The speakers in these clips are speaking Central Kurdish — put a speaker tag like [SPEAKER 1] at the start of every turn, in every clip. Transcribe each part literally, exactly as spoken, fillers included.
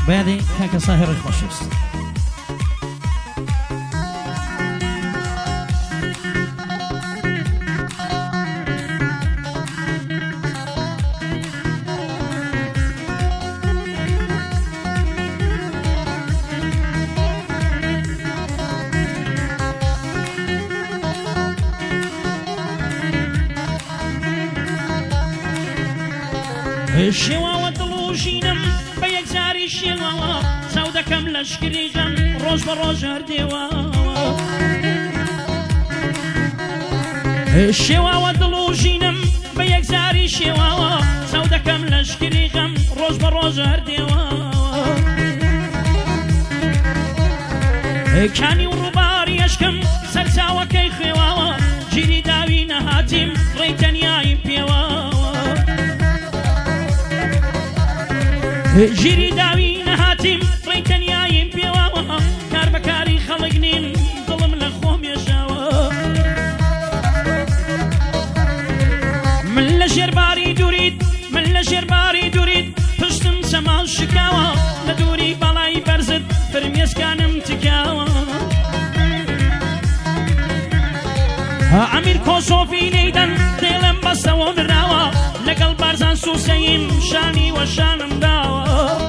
[SPEAKER 1] بەیادی کاکە ساهێڕی خۆشەویست.
[SPEAKER 2] شێواوە دڵ و ژینم بە یەکجاری شێواوە چاو دەکەم لە شکریژەم ڕۆژ بە ڕۆژ هەردێوە شێواوە دڵ و ژینم بە یەکجاری شێواوە چاو دەکەم لە شکریژەم ڕۆژ بە ڕۆژ هەردێوە کانی و ڕووباری ئەشکم سەرچاوەکەی خوێواوە گیری داوی نەهاتیم ڕێی تەنیاییم پێوە ژیری داوی نەهاتیم ڕێی تەنیاییم پێواوە کار بەکاری خەڵک نین دڵم لە خۆم ێشاوە من لە ژێرباری دووریت من لە ژێرباری دووریت پشتم چەماڵ شکاوە لە دووری بەڵای بەرزت فرمێسکانم تکاوە ئەمیر کۆسۆفی لەیدەن دێڵم بەستەوە نراوە لەگەڵ بارزان سووسەیم شانی وەشانم داوە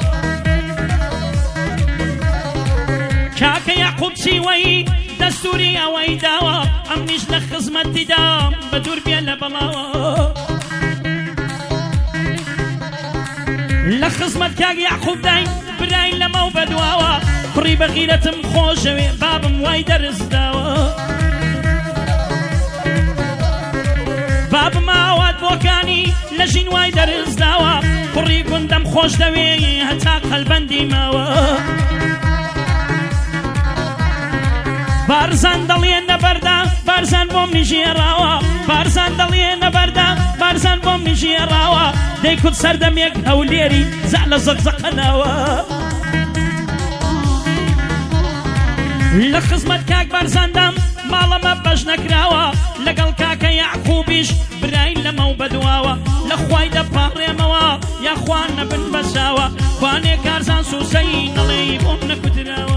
[SPEAKER 2] کاکە یاقوب چیوەی دەستوری ئەوەی داوە ئەمنیش لە خزمەتیدا بە دوور بێ لە بەڵاوە لە خزمەت کاک یاقوب داین براین لەمە و بەدواوە کوڕی بەغیرەتم خۆشەوێ بابم وای دەرزداوە بابم ئاوات بۆکانی لە ژین وای دەرزداوە کوڕی گوندەم خۆش دەوێ هەتا قەلبەندی ماوە بارزان دەڵێ نەبەردا بارزان بۆم نژێراوە بارزان دەڵێ نەبەردا بارزان بۆم نژێراوە دەیکوت سەردەمێک هەولێری زە لە زەقزەقەناوە لە خزمەت کاک بارزاندام ماڵەمە بەش نەکراوە لەگەڵ کاکە یاعقوبیش براین لەمە و بەدواوە لە خوای دەپاڕێمەوە یاخوان نەبن بەساوە خوانێ کارزان سووسەی نەڵێی بۆم نەکوتراوە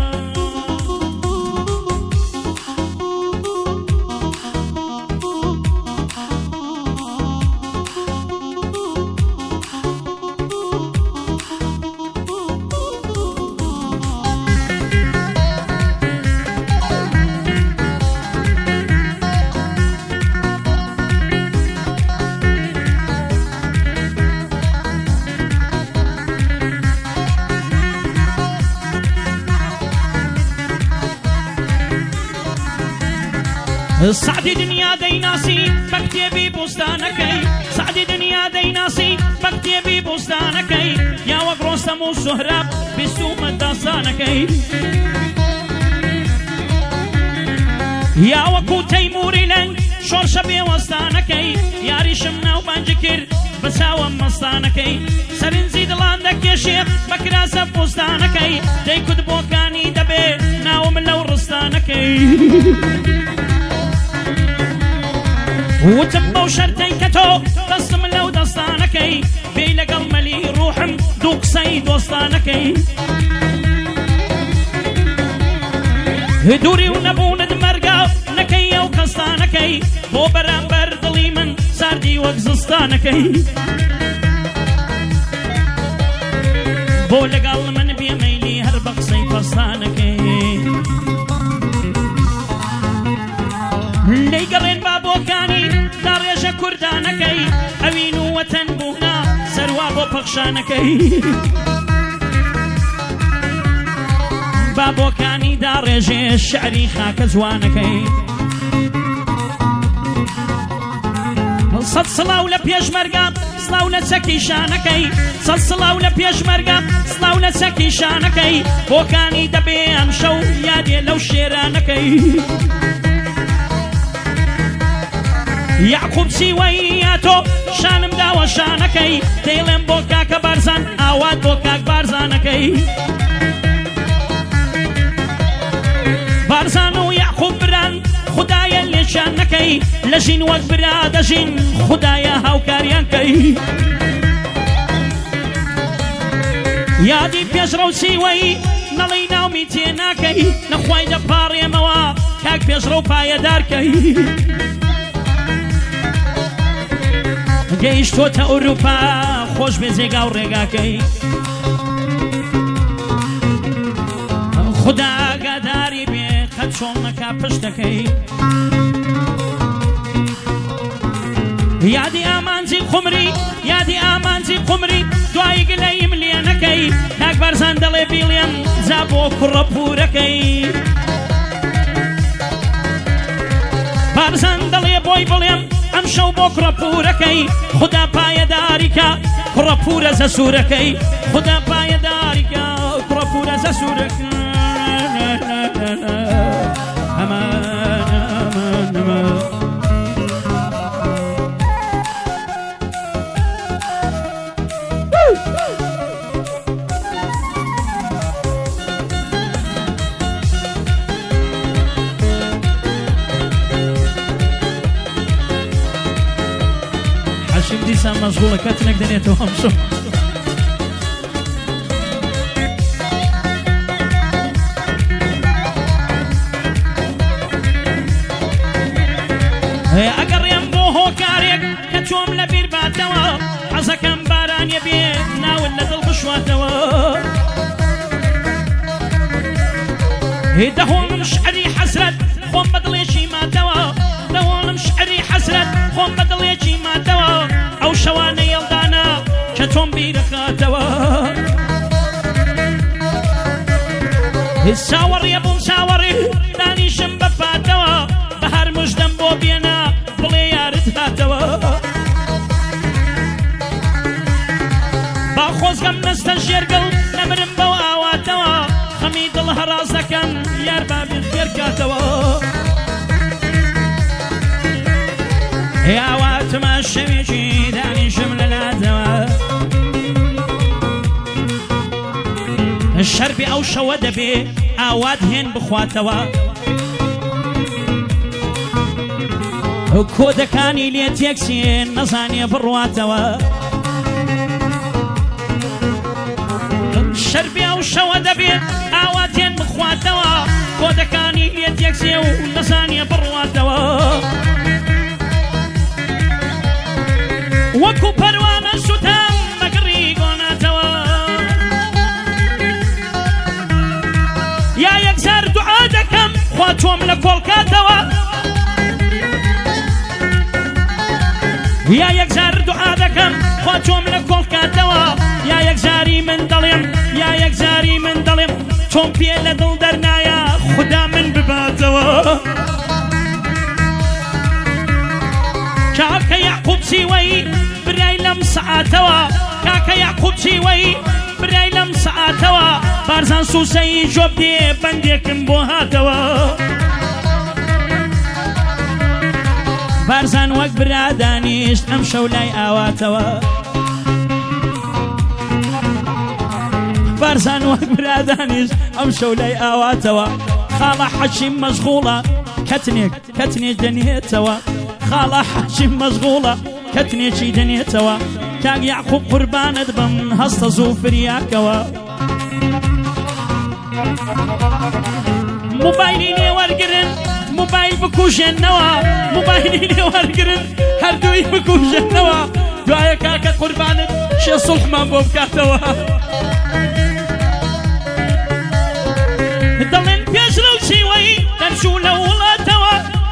[SPEAKER 2] سعدی دنیا دەیناسی بە کتێبی بوستانەکەی سعدی دنیا دەیناسی بە کتێبی بوستانەکەی یا وەک ڕۆستەم و سوهراب بیستومە داستانەکەی یا وەکو تەیموری لەنگ شۆرشە بێوەستانەکەی یاریشم ناوبانجی کرد بە چاوە مەستانەکەی سەرنجی دڵان دەکێشێت بە کراسە بوستانەکەی دەیکوت بۆکانی دەبێ ناوم لەو ڕستانەکەی وتم بەو شەرتەی کە تۆ دەستم لەو دەستانەکەی بێی لەگەڵ مەلی ڕوحم دوو قسەی دۆستانەکەی دووری و نەبوونت مەرگە نەکەی ئەو کەستانەکەی بۆ بەرامبەر دڵی من ساردی وەک زستانەکەی بۆ لەگەڵ من بێمەیلی هەر بە قسەی پەستانەکەی لەی گەڕێن بابۆکانی دا ڕێژە کوردانەکەی ئەوین و وەتەن بوونا سەروا بۆ پەخشانەکەی بابۆکانی دا ڕێژێ شعری خاکە جوانەکەی سەد سڵاو لە پێشمەرگە سڵاو لە چەکی شانەکەی سەد سڵاو لە پێشمەرگە سڵاو لە چەکی شانەکەی بۆکانی دەبێ ئەم شەو یادێ لەو شێرانەکەی یعقوب چیوەی یا تۆ شانم داوە شانەکەی دەیڵێم بۆ کاکە بارزان ئاوات بۆ کاک بارزانەکەی بارزان و یعقوب بران خدایە لێشانەکەی لە ژین وەک برا دەژین خدایە هاوکاریانکەی یادی پێشڕە و سیوەی نەڵی ناومی تێ ناکەی نەخوای دەپاڕێمەوە کاک پێشڕە و پایەدارکەی گەیشتۆتە ئەوروپا خۆش بێ جێگا و ڕێگاکەی خدا ئاگاداری بێ قەت چۆڵ نەکا پشتەکەی یادی ئامانجی قومری یادی ئامانجی قومری دوای گلەیم لێ نەکەی کاک بەرزان دەڵێ بیڵێم جا بۆ کوڕە پورەکەی بارزان دەڵێ بۆی بڵێم ئەم شەو بۆ کوڕە پورەکەی خدا پایەداریکە کوڕە پورە زەسوورەکەی خدا پایەداریکە کوڕە پورە زەسوورەکەی ئەمان ئەمان ئەمان حەشیم دیسان مەشغوڵە کەتنێک دەنێتەوە هەم شەو ئەگەڕێم بۆ هۆکارێک کە چۆم لە بیر باتەوە حەزەکەم بارانیە بێ ناون لە دڵ بشواتەوە دەهۆڵم شعری حەسرەت خۆم بە دڵێکی ماتەوە دەهۆڵم شعری حەسرەت خۆم بە دڵێکی ماتەوە ئەو شەوانە یەڵدانە کە تۆم بیرەخاتەوە ساوەڕێ بووم ساوەڕێ دانیشم بە پاتەوە بە هەر موژدەم بۆ بێنە بڵێ یارت هاتەوە با خۆزگەم نەستە ژێرگەڵ نەمرم بەو ئاواتەوە خەمی دڵ هەڕاز دەکەن یار بابی خێر کاتەوە ئاواتمە شەوێکی دانیشم لە لاتەوە شەربی ئەو شەوە دەبێ ئاوات هێن بخواتەوە کۆدەکانی لێ تێکسێن نەزانێ بڕواتەوە شەربی ئەو شەوە دەبێ ئاوات هێن بخواتەوە کۆدەکانی لێ تێکسێ و نەزانێ بڕواتەوە وەکو پەروانە سوتام بەگڕی گۆناتەوە یا یەکجار دوعا دەکەم خوا تۆم لە کۆڵکاتەوە یا یەکجار دوعا دەکەم خوا تۆم لە کۆڵکاتەوە یا یەکجاری من دەڵێم یا یەکجاری من دەڵێم تۆم پێ لە دڵ دەرنایە خدا من بباتەوە کاکە یعقوب چیوەی برای لەم سەعاتەوە کاکە یعقوب چیوەی برای لەم سەعاتەوە بارزان سوسەی جۆب دێ بەندێکم بۆ هاتەوە بارزان وەک برا دانیشت ئەم شەو لای ئاواتەوە بارزان وەک برا دانیشت ئەم شەو لای ئاواتەوە خاڵە حەشیم مەشغوڵە کەتنێک کەتنێک دەنێتەوە خاڵە حەشیم مەشغوڵە کەتنێکی دەنێتەوە کاک یعقوب قوربانت بم هەستە زوو فریاکەوە موبایلی نێوەرگرن موبایل بکوژێنەوە موبایلی نێوەرگرن هەردووی بکوژێنەوە دوایە کاکە قوربانت شێ سوڵحمان بۆ بکاتەوە دەڵێن پێشرە و چیوەی دەرچوو لە وڵاتەوە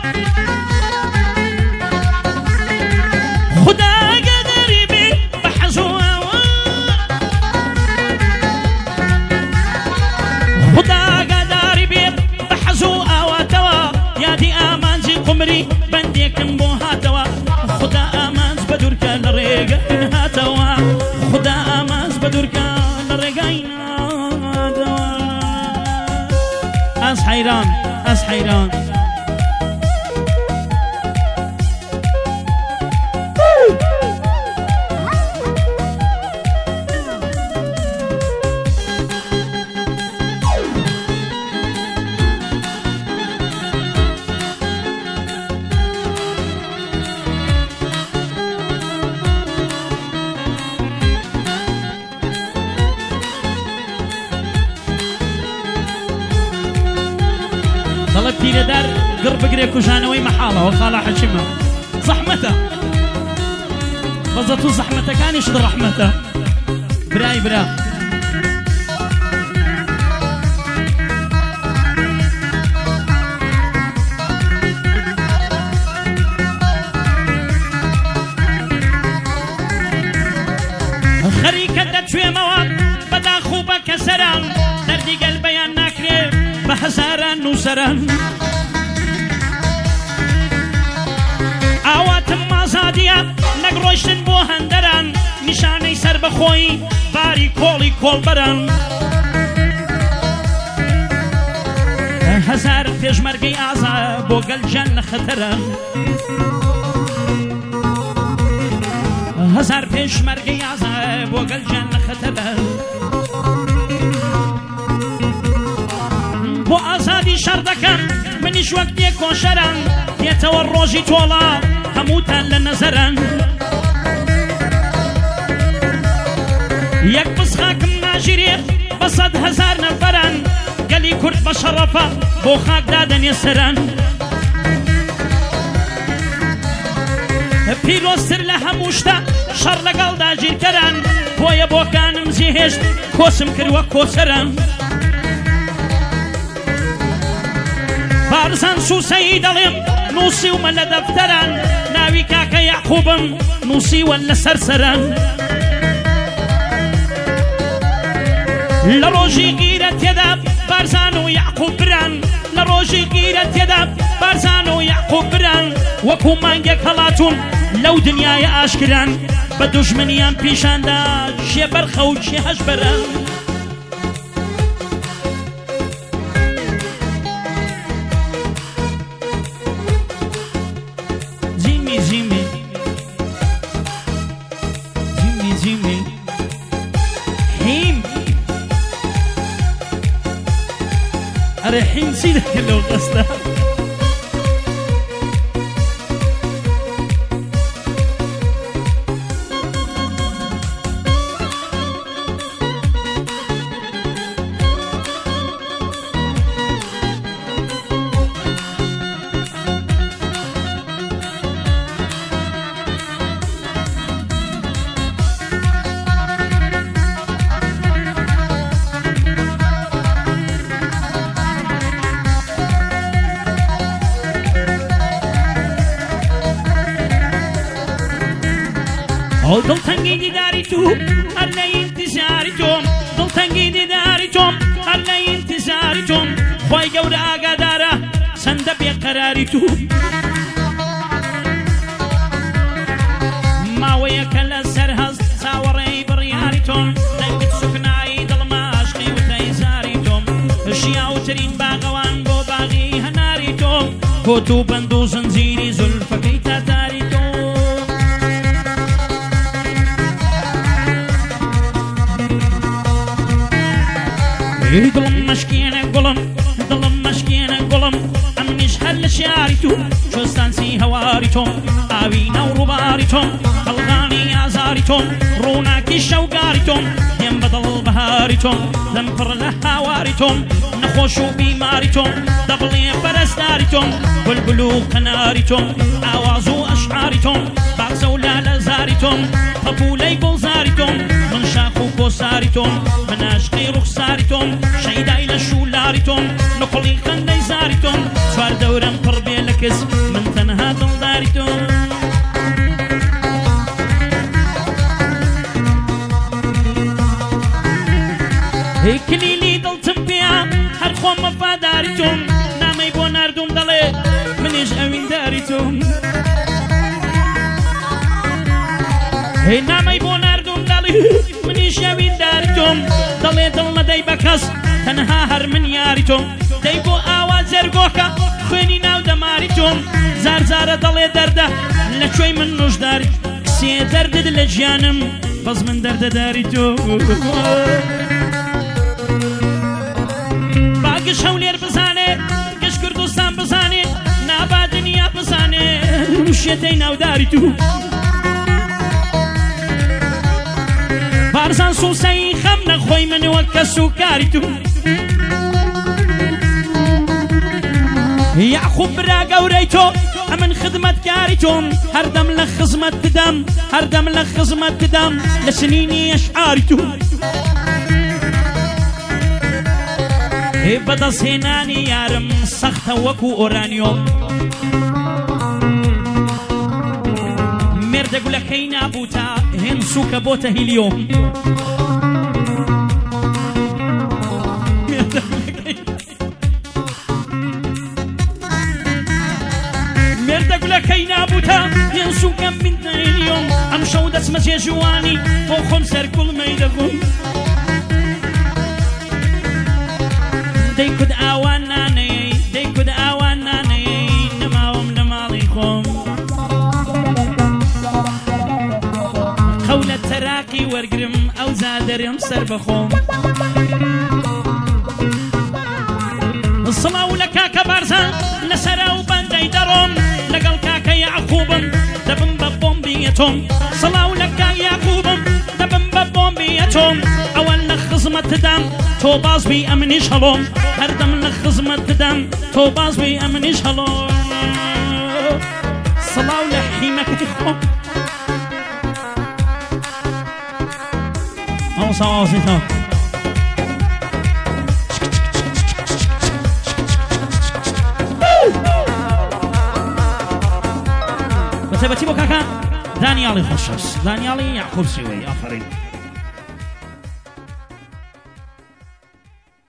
[SPEAKER 2] خدا ئاگاداری بێ بە حەزوەوە خدا ئاگاداری بێ بە حەزوو ئاواتەوە یادی ئامانجی قومری بەندێکم بۆ هاتەوە خدا ئامانج بە دوورکە لە ڕێگەی هاتەوە خدا ئامانج بە دوورکە لە ڕێگەی هاتەوە ئەس حەیران ئەس حەیران پیرەدار گڕ بگرێ کوژانەوەی مەحاڵەوە خاڵە حەکیمە زەحمەتە بەزە تو زەحمەتەکانیش ڕەحمەتە برای برا خەریکە دەتوێمەوە بەداخ و بە کەسەران دەردی گەلبەیان ناکرێ بە هەزاران نووسەران ئاواتم ئازادیە نەگڕۆیشتن بۆ هەندەران نیشانەی سەر بەخۆی باری کۆڵی کۆڵبەران هەزار پێشمەرگەی ئازا بۆ گەلجان لە خەتەران هەزار پێشمەرگەی ئازا بۆ گەلجان لە خەتەران بۆ ئازادی شەڕ دەکەم منیش وەک دێ کۆشەران دێتەوە ڕۆژی تۆڵا هەمووتان لە نەزەران یەک بزخاکم ناژیرێ بە سەد هەزار نەفەران گەلی کورد بە شەڕەفە بۆ خاک دادەنێ سەران پیرۆزتر لە هەموو شتە شەڕ لەگەڵ داگیرکەران بۆیە بۆکانم جێهێشت کۆسم کردووە کۆسەران بارزان سوسەیی دەڵێم نووسیومە لە دەفتەران ناوی کاکە یعقوبم نووسیوە لە سەرسەران لە ڕۆژی گیرە تێدا بارزان و یعقوب بران لە ڕۆژی گیرە تێدا بارزان و یعقوب بران وەکو مانگێک هەڵاتون لەو دنیای ئاشکران بە دوژمنیان پیشاندا چێ بەرخە و چێ هەژبەران زیمی زیمی زیمی زیمی حیم ئەرێ حیم چی دەکرد لەو قەستە دڵتەنگی دیداری تو هەر لە ئینتیزاری تۆم دڵتەنگی دیداری تۆم هەر لە ئینتیزاری تۆم خۆی گەورە ئاگادارە چەندە بێقەراری تو ماوەیە کە لە سەر هەست چاوەڕێی بڕیاری تۆم دەنگت سوکنایی دڵمە عاشقی وتەی زاری تۆم ژیاوترین باغەوان بۆ باغی هەناری تۆم کۆت و بەند و زنجیری زولفەکەی تاتاری تۆم دڵم مەشکێنە گوڵم دڵم مەشکێنە گوڵم ئەمنیش هەر لە شیاری تو شۆستانسی هەواری تۆم ئاوی ناو ڕووباری تۆم هەڵغانی ئازاری تۆم ڕووناکی شەوگاری تۆم دێم بەدڵ بەهاری تۆم لەم پڕ لە هاواری تۆم نەخۆش و بیماری تۆم دەبڵێ پەرستاری تۆم بولبول و قەناری تۆم ئاواز و ئەشعاری تۆم باغزە و لالەزاری تۆم پەپولەی گوڵزاری تۆم من شاخ و کۆساری تۆم من عاشقی ڕوخساری تۆم شەیدای لە شولاری تۆم نقڵی خەندەی زاری تۆم چوار دەورەم پڕ بێ لە کەس من تەنها دڵداری تۆم هی کلیلی دڵتم پێیا هەر خۆم وەفاداری تۆم نامەی بۆ ناردوم دەڵێ منیش ئەوینداری تۆم هی نامەی بۆ ناردوم دەڵێ منیش ئەوینداری تۆم دەڵێ دڵ نەدەی بە کەس تەنها هەر من یاری تۆم دەی بۆ ئاوا جەرگۆکە خوێنی ناو دەماری تۆم زارزارە دەڵێ دەردە لە کوێی من نوژداری کسێ دەردت لە گیانم بەس من دەردەداری تۆ باگەش هەولێر بزانێ گەش کوردستان بزانێ نابا دنیا بزانێ شێتەی ناوداری تو بارزان سوسەی خەم نەخۆی من وەک کە سوکاری تو يعقوب برا قوريتو أمن خدمة كاريتوم هردم لخزمة تدم هردم لخزمة تدم لسنيني أشعارتو بدل سيناني يارم سخت وكو أورانيوم مرد أقول لك هينا بوتا هنسوك بوتا هيليوم مرد أقول لك هينا بوتا هنسوك من هيليوم أم شود اسمس يا جواني فوقهم سر كل ما يدقون دي كد آواناني دي كد آواناني نماهم نماليكم قولة تراقي ورقرم أو زادرم سر بخوم الصلاة لكا كبارزا لسرا وباندي دروم لقل كاكا يعقوبا دبن ببوم بيتهم صلاة لكا يعقوبا دبن ببوم بيتهم أول لخزمة دم تو باز بي أمني شلوم هردم لخزمة دم تو باز بي أمني شلوم صلاة لحيمك تخوم أو صلاة زيتا بس بتيبو كاكا دانيالي خشش دانيالي يعقوب سوي آفرين